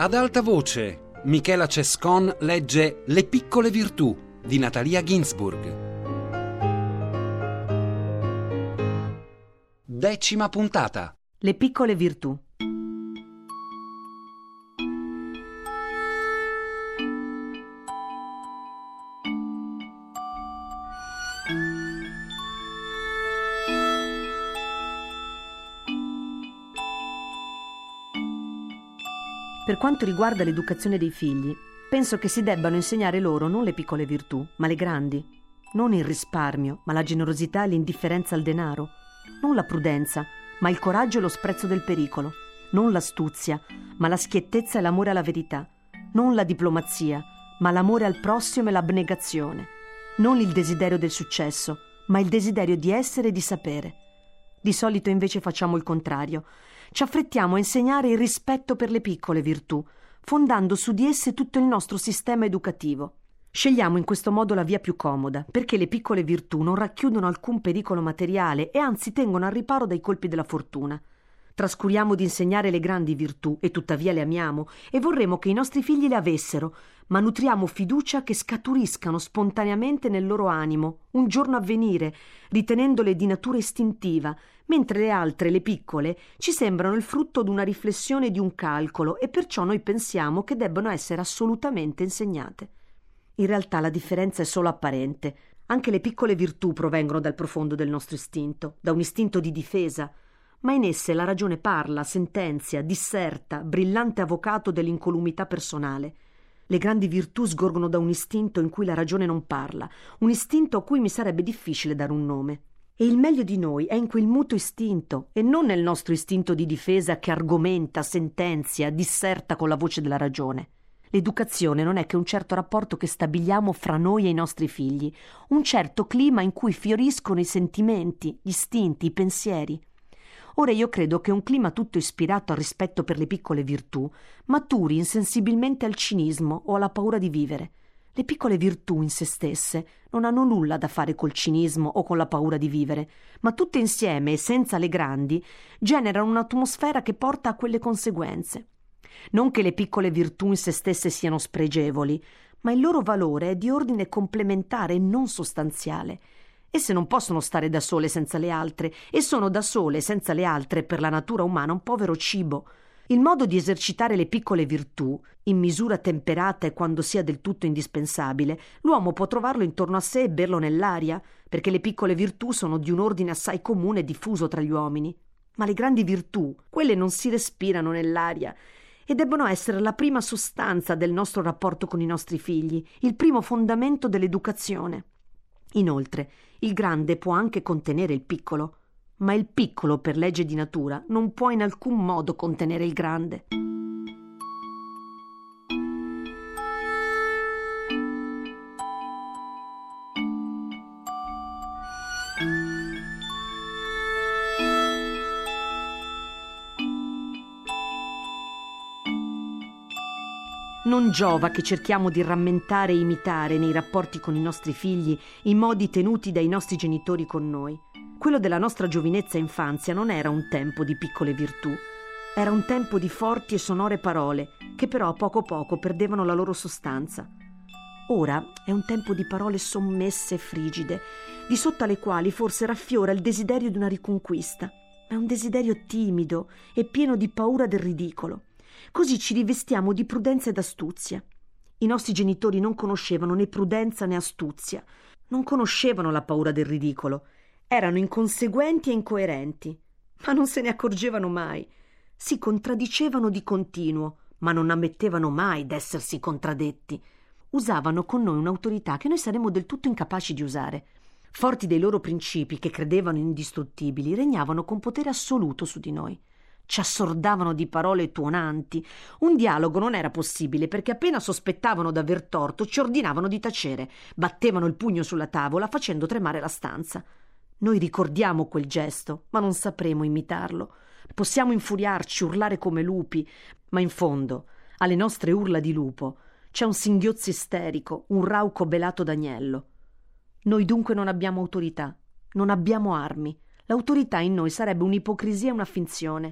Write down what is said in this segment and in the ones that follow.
Ad alta voce, Michela Cescon legge Le piccole virtù di Natalia Ginzburg. 10ª puntata. Le piccole virtù. Per quanto riguarda l'educazione dei figli, penso che si debbano insegnare loro non le piccole virtù, ma le grandi. Non il risparmio, ma la generosità e l'indifferenza al denaro. Non la prudenza, ma il coraggio e lo sprezzo del pericolo. Non l'astuzia, ma la schiettezza e l'amore alla verità. Non la diplomazia, ma l'amore al prossimo e l'abnegazione. Non il desiderio del successo, ma il desiderio di essere e di sapere. Di solito invece facciamo il contrario. Ci affrettiamo a insegnare il rispetto per le piccole virtù, fondando su di esse tutto il nostro sistema educativo. Scegliamo in questo modo la via più comoda, perché le piccole virtù non racchiudono alcun pericolo materiale e anzi tengono al riparo dai colpi della fortuna. Trascuriamo di insegnare le grandi virtù e tuttavia le amiamo e vorremmo che i nostri figli le avessero, ma nutriamo fiducia che scaturiscano spontaneamente nel loro animo, un giorno a venire, ritenendole di natura istintiva, mentre le altre, le piccole, ci sembrano il frutto di una riflessione e di un calcolo e perciò noi pensiamo che debbano essere assolutamente insegnate. In realtà la differenza è solo apparente. Anche le piccole virtù provengono dal profondo del nostro istinto, da un istinto di difesa, ma in esse la ragione parla, sentenzia, disserta, brillante avvocato dell'incolumità personale. Le grandi virtù sgorgono da un istinto in cui la ragione non parla, un istinto a cui mi sarebbe difficile dare un nome. E il meglio di noi è in quel muto istinto e non nel nostro istinto di difesa che argomenta, sentenzia, disserta con la voce della ragione. L'educazione non è che un certo rapporto che stabiliamo fra noi e i nostri figli, un certo clima in cui fioriscono i sentimenti, gli istinti, i pensieri. Ora io credo che un clima tutto ispirato al rispetto per le piccole virtù maturi insensibilmente al cinismo o alla paura di vivere. Le piccole virtù in se stesse non hanno nulla da fare col cinismo o con la paura di vivere, ma tutte insieme e senza le grandi generano un'atmosfera che porta a quelle conseguenze. Non che le piccole virtù in se stesse siano spregevoli, ma il loro valore è di ordine complementare e non sostanziale. Esse non possono stare da sole senza le altre e sono da sole senza le altre per la natura umana un povero cibo. Il modo di esercitare le piccole virtù, in misura temperata e quando sia del tutto indispensabile, l'uomo può trovarlo intorno a sé e berlo nell'aria, perché le piccole virtù sono di un ordine assai comune e diffuso tra gli uomini. Ma le grandi virtù, quelle non si respirano nell'aria e debbono essere la prima sostanza del nostro rapporto con i nostri figli, il primo fondamento dell'educazione. Inoltre, il grande può anche contenere il piccolo, ma il piccolo, per legge di natura, non può in alcun modo contenere il grande. Non giova che cerchiamo di rammentare e imitare nei rapporti con i nostri figli i modi tenuti dai nostri genitori con noi. Quello della nostra giovinezza e infanzia non era un tempo di piccole virtù, era un tempo di forti e sonore parole, che però a poco perdevano la loro sostanza. Ora è un tempo di parole sommesse e frigide, di sotto alle quali forse raffiora il desiderio di una riconquista. È un desiderio timido e pieno di paura del ridicolo. Così ci rivestiamo di prudenza ed astuzia. I nostri genitori non conoscevano né prudenza né astuzia, non conoscevano la paura del ridicolo. Erano inconseguenti e incoerenti, ma non se ne accorgevano mai. Si contraddicevano di continuo, ma non ammettevano mai d'essersi contraddetti. Usavano con noi un'autorità che noi saremmo del tutto incapaci di usare. Forti dei loro principi, che credevano indistruttibili, regnavano con potere assoluto su di noi. Ci assordavano di parole tuonanti. Un dialogo non era possibile perché appena sospettavano d'aver torto ci ordinavano di tacere, battevano il pugno sulla tavola facendo tremare la stanza. Noi ricordiamo quel gesto, ma non sapremo imitarlo. Possiamo infuriarci, urlare come lupi, ma in fondo, alle nostre urla di lupo, c'è un singhiozzo isterico, un rauco belato d'agnello. Noi dunque non abbiamo autorità, non abbiamo armi. L'autorità in noi sarebbe un'ipocrisia e una finzione.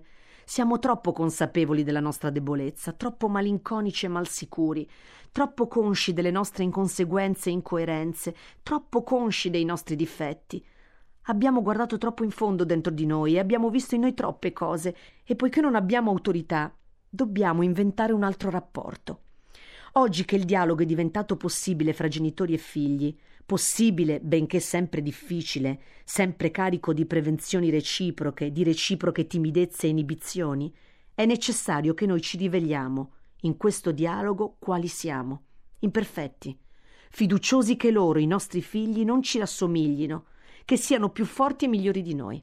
Siamo troppo consapevoli della nostra debolezza, troppo malinconici e malsicuri, troppo consci delle nostre inconseguenze e incoerenze, troppo consci dei nostri difetti. Abbiamo guardato troppo in fondo dentro di noi e abbiamo visto in noi troppe cose, e poiché non abbiamo autorità, dobbiamo inventare un altro rapporto. Oggi che il dialogo è diventato possibile fra genitori e figli, possibile benché sempre difficile, sempre carico di prevenzioni reciproche, di reciproche timidezze e inibizioni, è necessario che noi ci riveliamo in questo dialogo quali siamo, imperfetti, fiduciosi che loro, i nostri figli, non ci rassomiglino, che siano più forti e migliori di noi.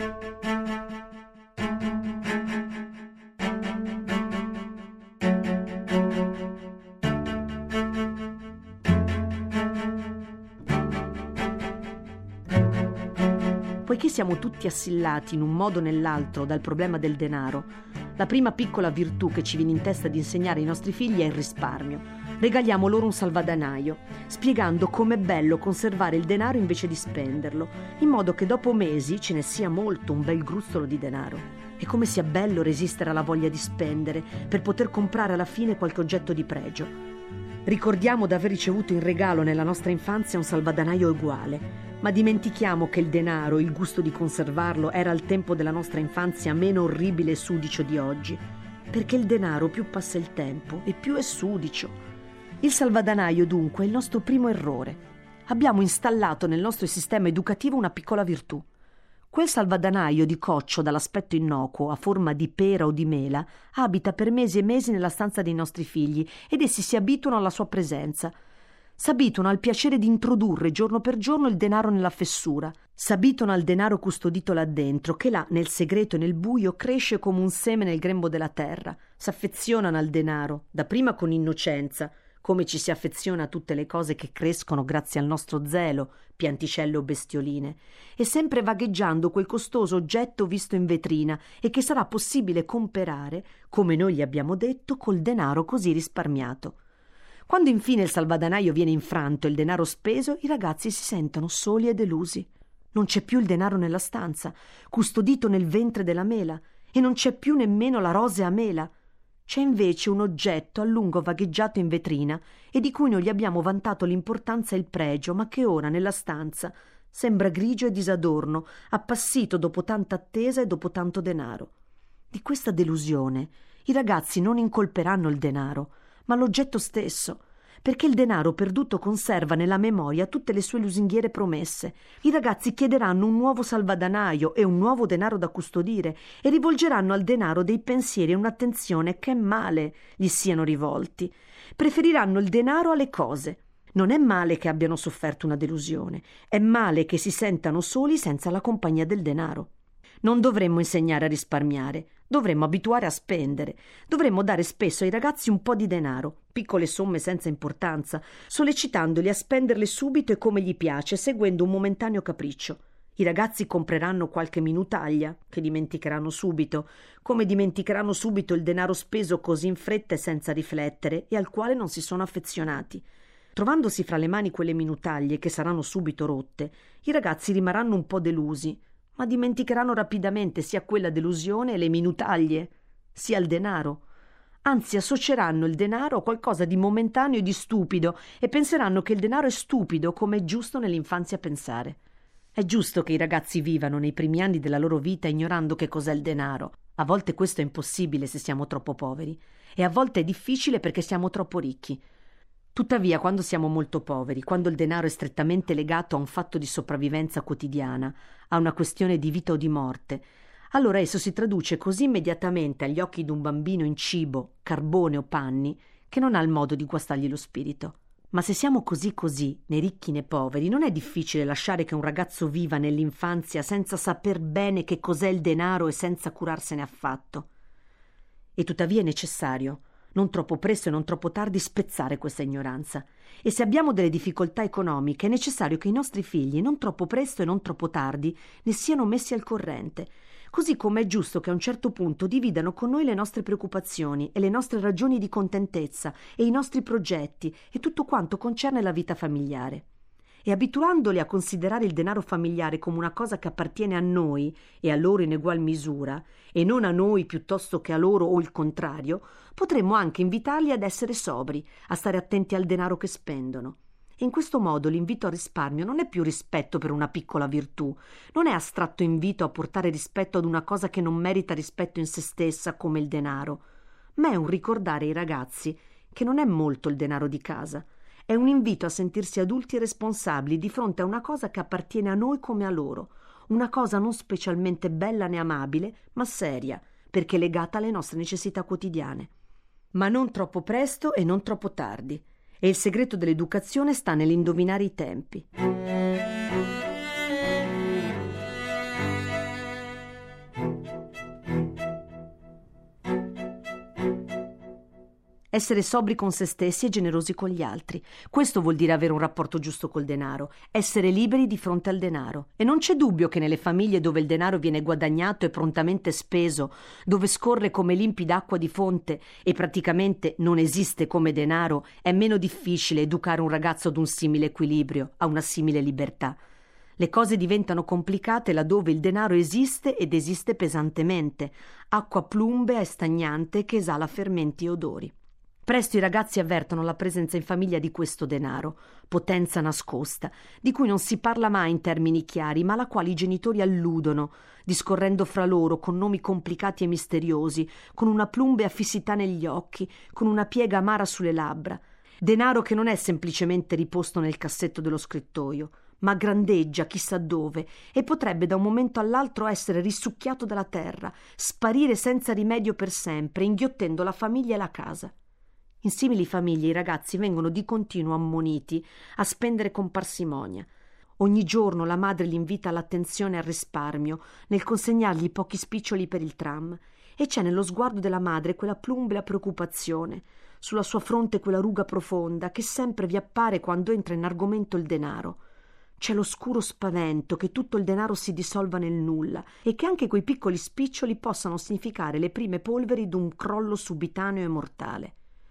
Poiché siamo tutti assillati in un modo o nell'altro dal problema del denaro, la prima piccola virtù che ci viene in testa di insegnare ai nostri figli è il risparmio. Regaliamo loro un salvadanaio, spiegando com'è bello conservare il denaro invece di spenderlo, in modo che dopo mesi ce ne sia molto, un bel gruzzolo di denaro. E come sia bello resistere alla voglia di spendere per poter comprare alla fine qualche oggetto di pregio. Ricordiamo d'aver ricevuto in regalo nella nostra infanzia un salvadanaio uguale, ma dimentichiamo che il denaro, il gusto di conservarlo, era al tempo della nostra infanzia meno orribile e sudicio di oggi, perché il denaro più passa il tempo e più è sudicio. Il salvadanaio dunque è il nostro primo errore. Abbiamo installato nel nostro sistema educativo una piccola virtù. Quel salvadanaio di coccio dall'aspetto innocuo, a forma di pera o di mela, abita per mesi e mesi nella stanza dei nostri figli ed essi si abituano alla sua presenza. S'abituano al piacere di introdurre giorno per giorno il denaro nella fessura. S'abituano al denaro custodito là dentro, che là, nel segreto e nel buio, cresce come un seme nel grembo della terra. S'affezionano al denaro, dapprima con innocenza, come ci si affeziona a tutte le cose che crescono grazie al nostro zelo, pianticelle o bestioline, e sempre vagheggiando quel costoso oggetto visto in vetrina e che sarà possibile comperare, come noi gli abbiamo detto, col denaro così risparmiato. Quando infine il salvadanaio viene infranto e il denaro speso, i ragazzi si sentono soli e delusi. Non c'è più il denaro nella stanza, custodito nel ventre della mela, e non c'è più nemmeno la rosea mela. C'è invece un oggetto a lungo vagheggiato in vetrina e di cui non gli abbiamo vantato l'importanza e il pregio, ma che ora nella stanza sembra grigio e disadorno, appassito dopo tanta attesa e dopo tanto denaro. Di questa delusione i ragazzi non incolperanno il denaro, ma l'oggetto stesso, perché il denaro perduto conserva nella memoria tutte le sue lusinghiere promesse. I ragazzi chiederanno un nuovo salvadanaio e un nuovo denaro da custodire e rivolgeranno al denaro dei pensieri e un'attenzione che male gli siano rivolti. Preferiranno il denaro alle cose. Non è male che abbiano sofferto una delusione, è male che si sentano soli senza la compagnia del denaro. Non dovremmo insegnare a risparmiare, dovremmo abituare a spendere, dovremmo dare spesso ai ragazzi un po' di denaro, piccole somme senza importanza, sollecitandoli a spenderle subito e come gli piace, seguendo un momentaneo capriccio. I ragazzi compreranno qualche minutaglia, che dimenticheranno subito, come dimenticheranno subito il denaro speso così in fretta e senza riflettere e al quale non si sono affezionati. Trovandosi fra le mani quelle minutaglie che saranno subito rotte, i ragazzi rimarranno un po' delusi, ma dimenticheranno rapidamente sia quella delusione e le minutaglie, sia il denaro. Anzi, associeranno il denaro a qualcosa di momentaneo e di stupido e penseranno che il denaro è stupido, come è giusto nell'infanzia pensare. È giusto che i ragazzi vivano nei primi anni della loro vita ignorando che cos'è il denaro. A volte questo è impossibile se siamo troppo poveri e a volte è difficile perché siamo troppo ricchi. Tuttavia, quando siamo molto poveri, quando il denaro è strettamente legato a un fatto di sopravvivenza quotidiana, a una questione di vita o di morte, allora esso si traduce così immediatamente agli occhi di un bambino in cibo, carbone o panni, che non ha il modo di guastargli lo spirito. Ma se siamo così, né ricchi né poveri, non è difficile lasciare che un ragazzo viva nell'infanzia senza saper bene che cos'è il denaro e senza curarsene affatto. E tuttavia è necessario, non troppo presto e non troppo tardi, spezzare questa ignoranza. E se abbiamo delle difficoltà economiche è necessario che i nostri figli, non troppo presto e non troppo tardi, ne siano messi al corrente, così come è giusto che a un certo punto dividano con noi le nostre preoccupazioni e le nostre ragioni di contentezza e i nostri progetti e tutto quanto concerne la vita familiare. e abituandoli a considerare il denaro familiare come una cosa che appartiene a noi e a loro in egual misura, e non a noi piuttosto che a loro o il contrario, potremmo anche invitarli ad essere sobri, a stare attenti al denaro che spendono. E in questo modo l'invito al risparmio non è più rispetto per una piccola virtù, non è astratto invito a portare rispetto ad una cosa che non merita rispetto in se stessa come il denaro, ma è un ricordare ai ragazzi che non è molto il denaro di casa, è un invito a sentirsi adulti e responsabili di fronte a una cosa che appartiene a noi come a loro, una cosa non specialmente bella né amabile, ma seria, perché legata alle nostre necessità quotidiane. Ma non troppo presto e non troppo tardi. E il segreto dell'educazione sta nell'indovinare i tempi. Essere sobri con se stessi e generosi con gli altri. Questo vuol dire avere un rapporto giusto col denaro, essere liberi di fronte al denaro. E non c'è dubbio che nelle famiglie dove il denaro viene guadagnato e prontamente speso, dove scorre come limpida acqua di fonte e praticamente non esiste come denaro, è meno difficile educare un ragazzo ad un simile equilibrio, a una simile libertà. Le cose diventano complicate laddove il denaro esiste ed esiste pesantemente, acqua plumbea e stagnante che esala fermenti e odori. Presto i ragazzi avvertono la presenza in famiglia di questo denaro, potenza nascosta, di cui non si parla mai in termini chiari, ma alla quale i genitori alludono, discorrendo fra loro con nomi complicati e misteriosi, con una plumbea fissità negli occhi, con una piega amara sulle labbra. Denaro che non è semplicemente riposto nel cassetto dello scrittoio, ma grandeggia chissà dove e potrebbe da un momento all'altro essere risucchiato dalla terra, sparire senza rimedio per sempre, inghiottendo la famiglia e la casa. In simili famiglie i ragazzi vengono di continuo ammoniti a spendere con parsimonia. Ogni giorno la madre li invita all'attenzione e al risparmio nel consegnargli pochi spiccioli per il tram, e c'è nello sguardo della madre quella plumbea preoccupazione, sulla sua fronte quella ruga profonda che sempre vi appare quando entra in argomento il denaro. C'è l'oscuro spavento che tutto il denaro si dissolva nel nulla e che anche quei piccoli spiccioli possano significare le prime polveri d'un crollo subitaneo e mortale.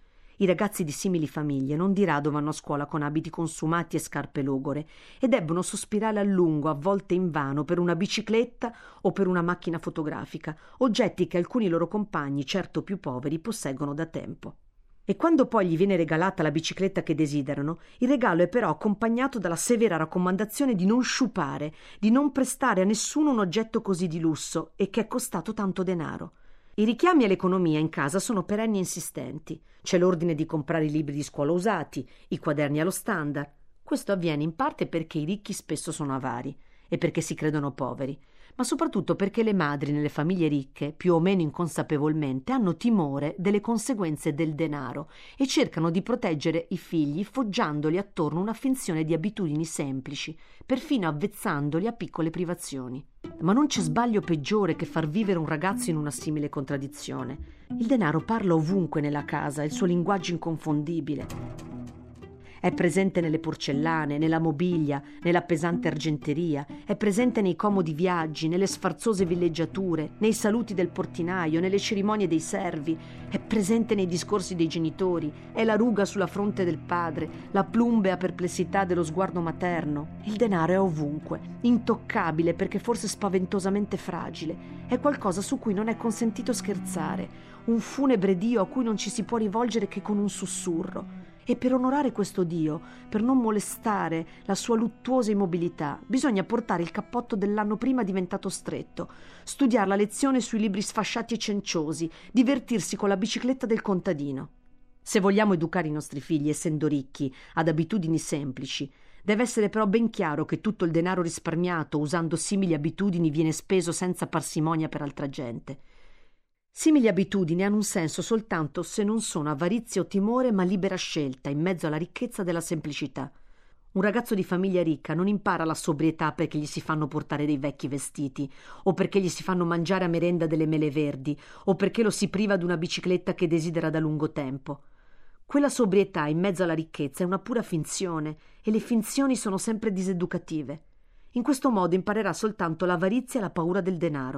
I ragazzi di simili famiglie non di rado vanno a scuola con abiti consumati e scarpe logore e debbono sospirare a lungo, a volte invano, per una bicicletta o per una macchina fotografica, oggetti che alcuni loro compagni, certo più poveri, posseggono da tempo. E quando poi gli viene regalata la bicicletta che desiderano, il regalo è però accompagnato dalla severa raccomandazione di non sciupare, di non prestare a nessuno un oggetto così di lusso e che è costato tanto denaro. I richiami all'economia in casa sono perenni e insistenti. C'è l'ordine di comprare i libri di scuola usati, i quaderni allo standard. Questo avviene in parte perché i ricchi spesso sono avari e perché si credono poveri, ma soprattutto perché le madri nelle famiglie ricche, più o meno inconsapevolmente, hanno timore delle conseguenze del denaro e cercano di proteggere i figli foggiandoli attorno una finzione di abitudini semplici, perfino avvezzandoli a piccole privazioni. Ma non c'è sbaglio peggiore che far vivere un ragazzo in una simile contraddizione. Il denaro parla ovunque nella casa, è il suo linguaggio inconfondibile. È presente nelle porcellane, nella mobilia, nella pesante argenteria, è presente nei comodi viaggi, nelle sfarzose villeggiature, nei saluti del portinaio, nelle cerimonie dei servi, è presente nei discorsi dei genitori, è la ruga sulla fronte del padre, la plumbea perplessità dello sguardo materno. Il denaro è ovunque, intoccabile perché forse spaventosamente fragile, è qualcosa su cui non è consentito scherzare, un funebre dio a cui non ci si può rivolgere che con un sussurro. E per onorare questo Dio, per non molestare la sua luttuosa immobilità, bisogna portare il cappotto dell'anno prima diventato stretto, studiare la lezione sui libri sfasciati e cenciosi, divertirsi con la bicicletta del contadino. Se vogliamo educare i nostri figli, essendo ricchi, ad abitudini semplici, deve essere però ben chiaro che tutto il denaro risparmiato usando simili abitudini viene speso senza parsimonia per altra gente. Simili abitudini hanno un senso soltanto se non sono avarizia o timore, ma libera scelta in mezzo alla ricchezza della semplicità. Un ragazzo di famiglia ricca non impara la sobrietà perché gli si fanno portare dei vecchi vestiti, o perché gli si fanno mangiare a merenda delle mele verdi, o perché lo si priva di una bicicletta che desidera da lungo tempo. Quella sobrietà in mezzo alla ricchezza è una pura finzione, e le finzioni sono sempre diseducative. In questo modo imparerà soltanto l'avarizia e la paura del denaro.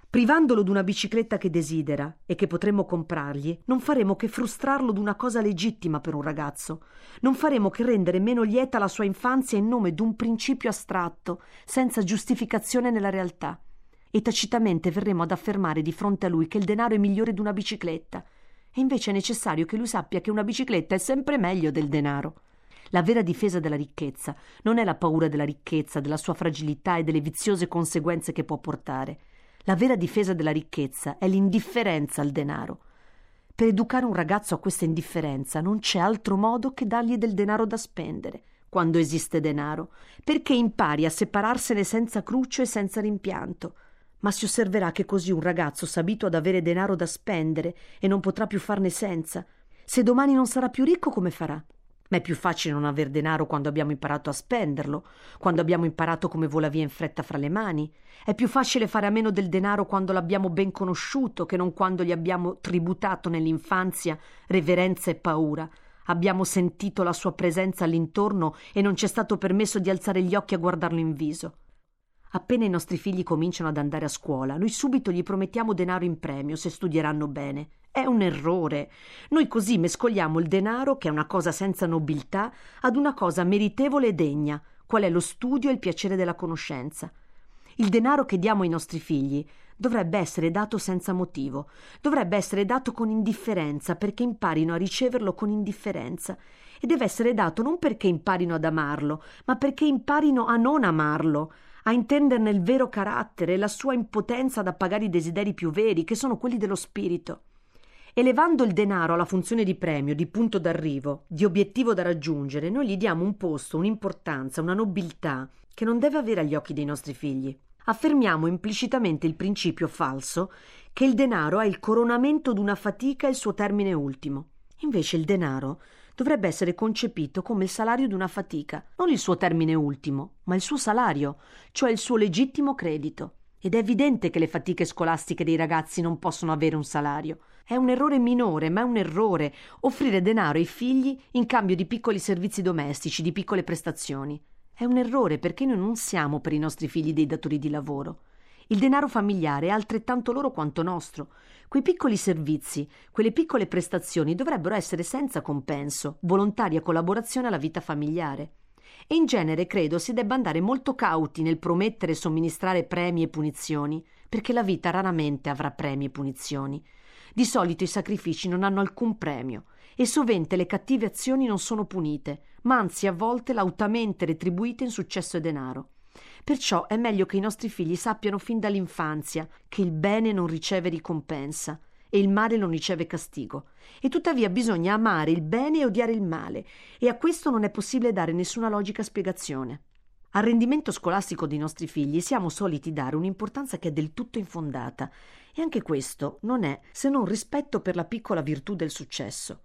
Privandolo d'una bicicletta che desidera e che potremmo comprargli, non faremo che frustrarlo d'una cosa legittima per un ragazzo. Non faremo che rendere meno lieta la sua infanzia in nome d'un principio astratto, senza giustificazione nella realtà. E tacitamente verremo ad affermare di fronte a lui che il denaro è migliore d'una bicicletta. E invece è necessario che lui sappia che una bicicletta è sempre meglio del denaro. La vera difesa della ricchezza non è la paura della ricchezza, della sua fragilità e delle viziose conseguenze che può portare. La vera difesa della ricchezza è l'indifferenza al denaro. Per educare un ragazzo a questa indifferenza non c'è altro modo che dargli del denaro da spendere, quando esiste denaro, perché impari a separarsene senza cruccio e senza rimpianto. Ma si osserverà che così un ragazzo s'abitua ad avere denaro da spendere e non potrà più farne senza. Se domani non sarà più ricco, come farà? Ma è più facile non aver denaro quando abbiamo imparato a spenderlo, quando abbiamo imparato come vola via in fretta fra le mani. È più facile fare a meno del denaro quando l'abbiamo ben conosciuto che non quando gli abbiamo tributato nell'infanzia reverenza e paura. Abbiamo sentito la sua presenza all'intorno e non ci è stato permesso di alzare gli occhi a guardarlo in viso. Appena i nostri figli cominciano ad andare a scuola, noi subito gli promettiamo denaro in premio se studieranno bene. È un errore. Noi così mescoliamo il denaro, che è una cosa senza nobiltà, ad una cosa meritevole e degna, qual è lo studio e il piacere della conoscenza. Il denaro che diamo ai nostri figli dovrebbe essere dato senza motivo, dovrebbe essere dato con indifferenza, perché imparino a riceverlo con indifferenza, e deve essere dato non perché imparino ad amarlo, ma perché imparino a non amarlo, a intenderne il vero carattere e la sua impotenza ad appagare i desideri più veri, che sono quelli dello spirito. Elevando il denaro alla funzione di premio, di punto d'arrivo, di obiettivo da raggiungere, noi gli diamo un posto, un'importanza, una nobiltà che non deve avere agli occhi dei nostri figli. Affermiamo implicitamente il principio falso che il denaro è il coronamento d'una fatica e il suo termine ultimo. Invece il denaro dovrebbe essere concepito come il salario di una fatica, non il suo termine ultimo, ma il suo salario, cioè il suo legittimo credito. Ed è evidente che le fatiche scolastiche dei ragazzi non possono avere un salario. È un errore minore, ma è un errore offrire denaro ai figli in cambio di piccoli servizi domestici, di piccole prestazioni. È un errore perché noi non siamo per i nostri figli dei datori di lavoro. Il denaro familiare è altrettanto loro quanto nostro. Quei piccoli servizi, quelle piccole prestazioni dovrebbero essere senza compenso, volontaria collaborazione alla vita familiare. E in genere credo si debba andare molto cauti nel promettere e somministrare premi e punizioni, perché la vita raramente avrà premi e punizioni. Di solito i sacrifici non hanno alcun premio e sovente le cattive azioni non sono punite, ma anzi a volte lautamente retribuite in successo e denaro. Perciò è meglio che i nostri figli sappiano fin dall'infanzia che il bene non riceve ricompensa e il male non riceve castigo, e tuttavia bisogna amare il bene e odiare il male, e a questo non è possibile dare nessuna logica spiegazione. Al rendimento scolastico dei nostri figli siamo soliti dare un'importanza che è del tutto infondata, e anche questo non è se non rispetto per la piccola virtù del successo.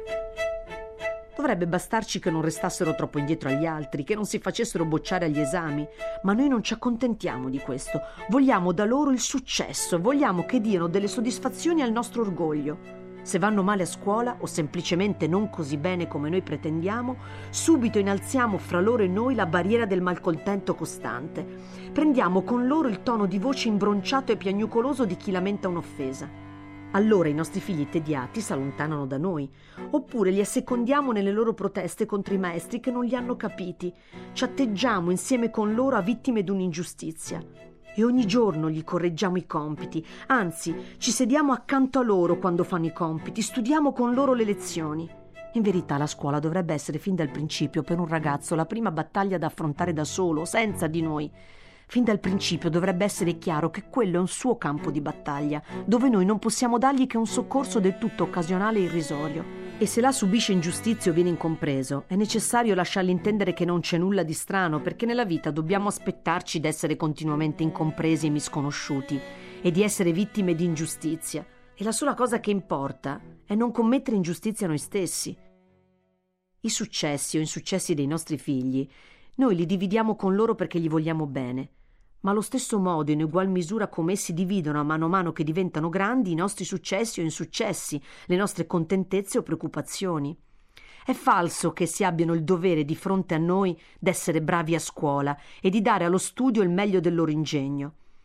Dovrebbe bastarci che non restassero troppo indietro agli altri, che non si facessero bocciare agli esami, ma noi non ci accontentiamo di questo. Vogliamo da loro il successo, vogliamo che diano delle soddisfazioni al nostro orgoglio. Se vanno male a scuola o semplicemente non così bene come noi pretendiamo, subito innalziamo fra loro e noi la barriera del malcontento costante. Prendiamo con loro il tono di voce imbronciato e piagnucoloso di chi lamenta un'offesa. Allora i nostri figli tediati s'allontanano da noi, oppure li assecondiamo nelle loro proteste contro i maestri che non li hanno capiti. Ci atteggiamo insieme con loro a vittime d'un'ingiustizia. E ogni giorno gli correggiamo i compiti, anzi, ci sediamo accanto a loro quando fanno i compiti, studiamo con loro le lezioni. In verità la scuola dovrebbe essere fin dal principio per un ragazzo la prima battaglia da affrontare da solo, senza di noi. Fin dal principio dovrebbe essere chiaro che quello è un suo campo di battaglia, dove noi non possiamo dargli che un soccorso del tutto occasionale e irrisorio. E se là subisce ingiustizia o viene incompreso, è necessario lasciargli intendere che non c'è nulla di strano, perché nella vita dobbiamo aspettarci d'essere continuamente incompresi e misconosciuti e di essere vittime di ingiustizia. E la sola cosa che importa è non commettere ingiustizia a noi stessi. I successi o insuccessi dei nostri figli noi li dividiamo con loro perché gli vogliamo bene, ma allo stesso modo, in ugual misura come essi dividono a mano che diventano grandi i nostri successi o insuccessi, le nostre contentezze o preoccupazioni. È falso che essi abbiano il dovere di fronte a noi d'essere bravi a scuola e di dare allo studio il meglio del loro ingegno.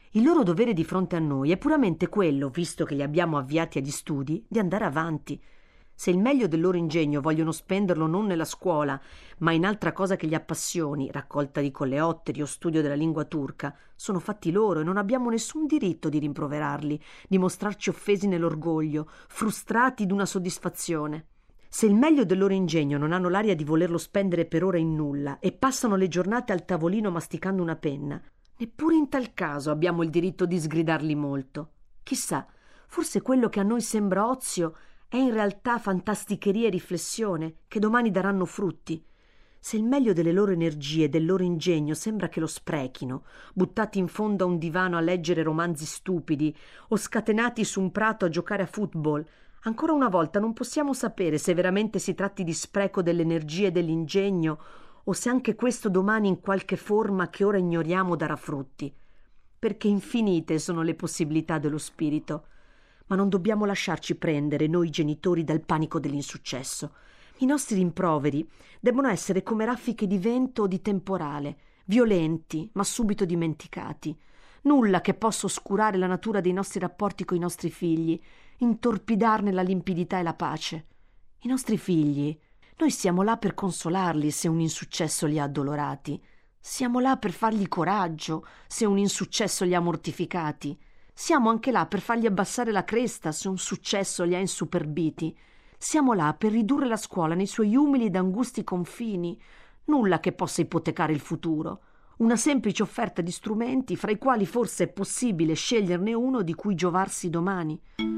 Il loro dovere di fronte a noi è puramente quello, visto che li abbiamo avviati agli studi, di andare avanti. Se il meglio del loro ingegno vogliono spenderlo non nella scuola, ma in altra cosa che li appassioni, raccolta di coleotteri o studio della lingua turca, sono fatti loro e non abbiamo nessun diritto di rimproverarli, di mostrarci offesi nell'orgoglio, frustrati d'una soddisfazione. Se il meglio del loro ingegno non hanno l'aria di volerlo spendere per ora in nulla e passano le giornate al tavolino masticando una penna, neppure in tal caso abbiamo il diritto di sgridarli molto. Chissà, forse quello che a noi sembra ozio è in realtà fantasticheria e riflessione che domani daranno frutti. Se il meglio delle loro energie e del loro ingegno sembra che lo sprechino, buttati in fondo a un divano a leggere romanzi stupidi o scatenati su un prato a giocare a football, ancora una volta non possiamo sapere se veramente si tratti di spreco delle energie e dell'ingegno o se anche questo domani in qualche forma che ora ignoriamo darà frutti. Perché infinite sono le possibilità dello spirito. Ma non dobbiamo lasciarci prendere, noi genitori, dal panico dell'insuccesso. I nostri rimproveri debbono essere come raffiche di vento o di temporale, violenti, ma subito dimenticati. Nulla che possa oscurare la natura dei nostri rapporti coi nostri figli, intorpidarne la limpidità e la pace. I nostri figli, noi siamo là per consolarli se un insuccesso li ha addolorati. Siamo là per fargli coraggio se un insuccesso li ha mortificati. Siamo anche là per fargli abbassare la cresta se un successo li ha insuperbiti. Siamo là per ridurre la scuola nei suoi umili ed angusti confini. Nulla che possa ipotecare il futuro. Una semplice offerta di strumenti fra i quali forse è possibile sceglierne uno di cui giovarsi domani.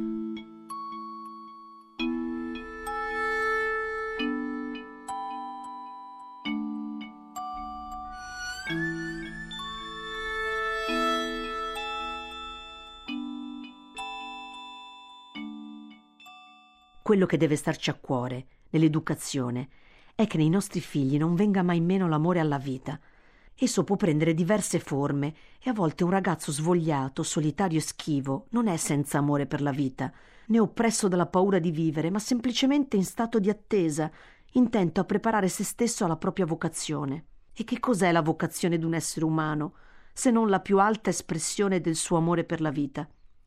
Quello che deve starci a cuore nell'educazione è che nei nostri figli non venga mai meno l'amore alla vita. Esso può prendere diverse forme e a volte un ragazzo svogliato, solitario e schivo non è senza amore per la vita, né oppresso dalla paura di vivere, ma semplicemente in stato di attesa, intento a preparare se stesso alla propria vocazione. E che cos'è la vocazione d'un essere umano, se non la più alta espressione del suo amore per la vita?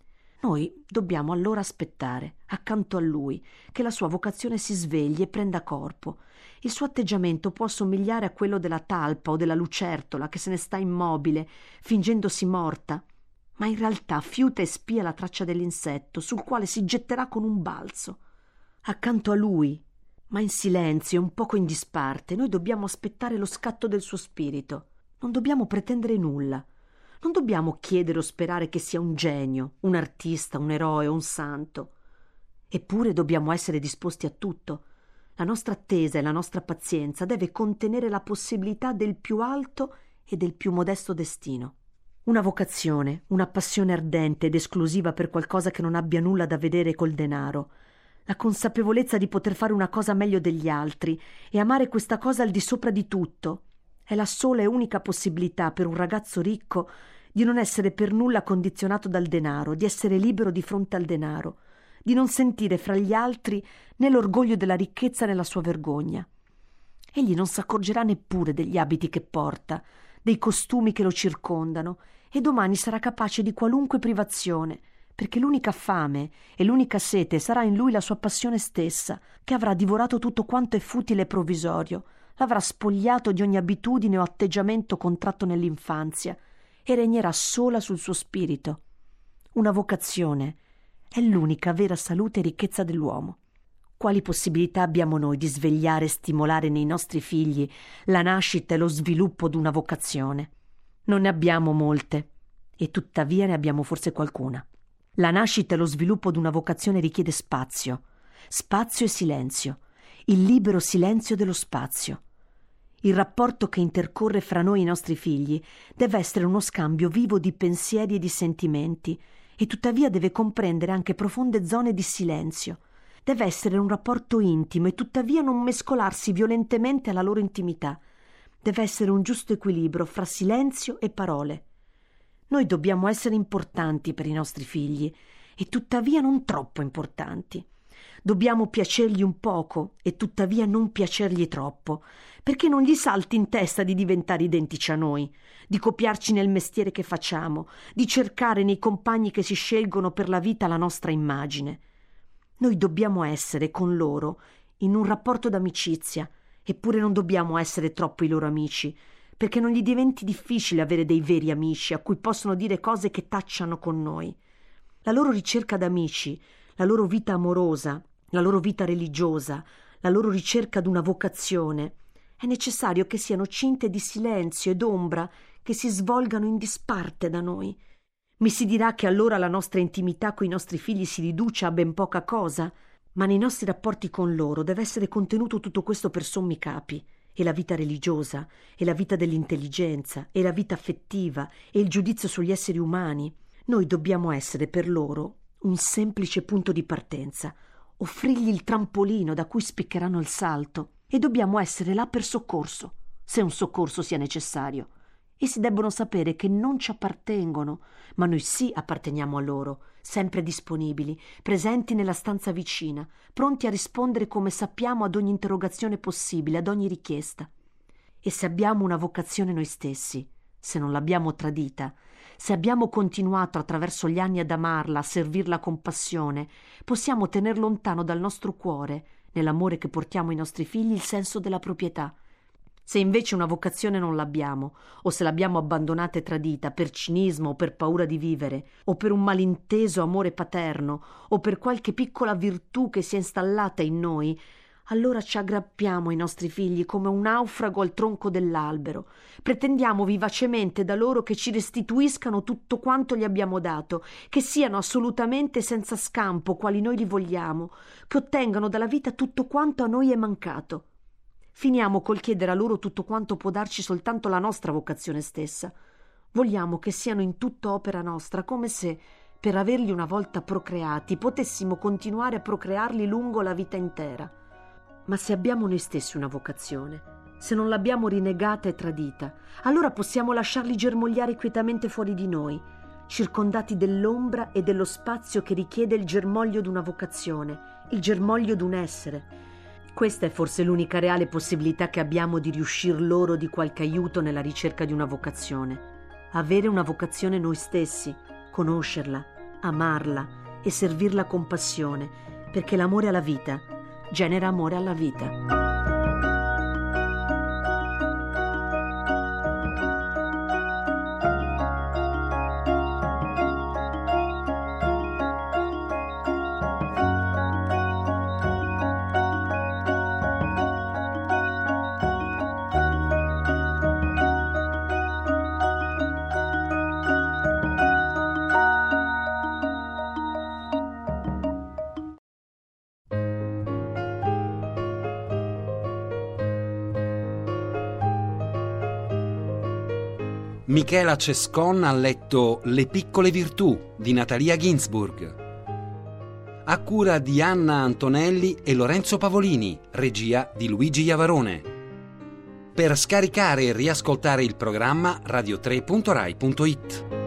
Noi dobbiamo allora aspettare, accanto a lui, che la sua vocazione si svegli e prenda corpo. Il suo atteggiamento può somigliare a quello della talpa o della lucertola che se ne sta immobile, fingendosi morta, ma in realtà fiuta e spia la traccia dell'insetto, sul quale si getterà con un balzo. Accanto a lui, ma in silenzio e un poco in disparte, noi dobbiamo aspettare lo scatto del suo spirito. Non dobbiamo pretendere nulla. Non dobbiamo chiedere o sperare che sia un genio, un artista, un eroe o un santo. Eppure dobbiamo essere disposti a tutto. La nostra attesa e la nostra pazienza deve contenere la possibilità del più alto e del più modesto destino. Una vocazione, una passione ardente ed esclusiva per qualcosa che non abbia nulla da vedere col denaro, la consapevolezza di poter fare una cosa meglio degli altri e amare questa cosa al di sopra di tutto, è la sola e unica possibilità per un ragazzo ricco di non essere per nulla condizionato dal denaro, di essere libero di fronte al denaro, di non sentire fra gli altri né l'orgoglio della ricchezza né la sua vergogna. Egli non s'accorgerà neppure degli abiti che porta, dei costumi che lo circondano, e domani sarà capace di qualunque privazione, perché l'unica fame e l'unica sete sarà in lui la sua passione stessa, che avrà divorato tutto quanto è futile e provvisorio, l'avrà spogliato di ogni abitudine o atteggiamento contratto nell'infanzia, e regnerà sola sul suo spirito. Una vocazione è l'unica vera salute e ricchezza dell'uomo. Quali possibilità abbiamo noi di svegliare e stimolare nei nostri figli la nascita e lo sviluppo d'una vocazione? Non ne abbiamo molte, e tuttavia ne abbiamo forse qualcuna. La nascita e lo sviluppo d'una vocazione richiede spazio e silenzio, il libero silenzio dello spazio. Il rapporto che intercorre fra noi e i nostri figli deve essere uno scambio vivo di pensieri e di sentimenti, e tuttavia deve comprendere anche profonde zone di silenzio. Deve essere un rapporto intimo e tuttavia non mescolarsi violentemente alla loro intimità. Deve essere un giusto equilibrio fra silenzio e parole. Noi dobbiamo essere importanti per i nostri figli, e tuttavia non troppo importanti. Dobbiamo piacergli un poco e tuttavia non piacergli troppo, perché non gli salti in testa di diventare identici a noi, di copiarci nel mestiere che facciamo, di cercare nei compagni che si scelgono per la vita la nostra immagine. Noi dobbiamo essere con loro in un rapporto d'amicizia, eppure non dobbiamo essere troppo i loro amici, perché non gli diventi difficile avere dei veri amici a cui possono dire cose che tacciano con noi. La loro ricerca d'amici, la loro vita amorosa, la loro vita religiosa, la loro ricerca d'una vocazione, è necessario che siano cinte di silenzio ed ombra che si svolgano in disparte da noi. Mi si dirà che allora la nostra intimità coi nostri figli si riduce a ben poca cosa, ma nei nostri rapporti con loro deve essere contenuto tutto questo per sommi capi, e la vita religiosa, e la vita dell'intelligenza, e la vita affettiva, e il giudizio sugli esseri umani. Noi dobbiamo essere per loro un semplice punto di partenza, offrirgli il trampolino da cui spiccheranno il salto, e dobbiamo essere là per soccorso, se un soccorso sia necessario. Essi debbono sapere che non ci appartengono, ma noi sì apparteniamo a loro, sempre disponibili, presenti nella stanza vicina, pronti a rispondere come sappiamo ad ogni interrogazione possibile, ad ogni richiesta. E se abbiamo una vocazione noi stessi, se non l'abbiamo tradita, se abbiamo continuato attraverso gli anni ad amarla, a servirla con passione, possiamo tener lontano dal nostro cuore, nell'amore che portiamo ai nostri figli, il senso della proprietà. Se invece una vocazione non l'abbiamo, o se l'abbiamo abbandonata e tradita per cinismo o per paura di vivere, o per un malinteso amore paterno, o per qualche piccola virtù che si è installata in noi, allora ci aggrappiamo ai nostri figli come un naufrago al tronco dell'albero. Pretendiamo vivacemente da loro che ci restituiscano tutto quanto gli abbiamo dato, che siano assolutamente senza scampo quali noi li vogliamo, che ottengano dalla vita tutto quanto a noi è mancato. Finiamo col chiedere a loro tutto quanto può darci soltanto la nostra vocazione stessa. Vogliamo che siano in tutto opera nostra, come se, per averli una volta procreati, potessimo continuare a procrearli lungo la vita intera. Ma se abbiamo noi stessi una vocazione, se non l'abbiamo rinegata e tradita, allora possiamo lasciarli germogliare quietamente fuori di noi, circondati dell'ombra e dello spazio che richiede il germoglio d'una vocazione, il germoglio d'un essere. Questa è forse l'unica reale possibilità che abbiamo di riuscir loro di qualche aiuto nella ricerca di una vocazione. Avere una vocazione noi stessi, conoscerla, amarla e servirla con passione, perché l'amore alla vita genera amore alla vita. Michela Cescon ha letto Le piccole virtù di Natalia Ginzburg, a cura di Anna Antonelli e Lorenzo Pavolini, regia di Luigi Iavarone. Per scaricare e riascoltare il programma radio3.rai.it.